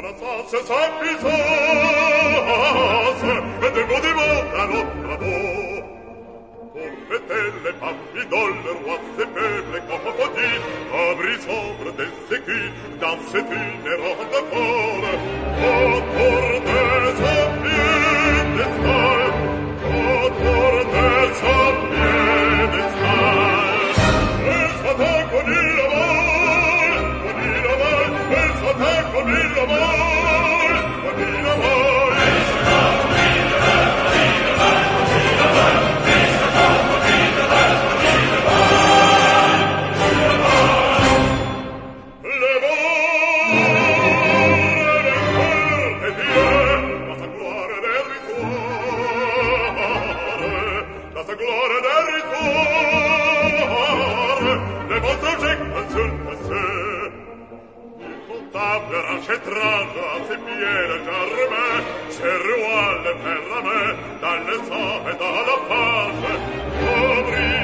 se s'appuisance et de mots à notre amour. Pour fêter les papidoles, le roi ses peuples et cosmopolites, abri sombre des écus, dans cette inhérente folle, autour de son piédestal, autour de son piédestal. Elle s'attaque comme il la vole, elle s'attaque comme il la vole, comme il la vole. Rachètrage à ses pieds le charme, ses rois le ferrament, dans le sang et dans la page,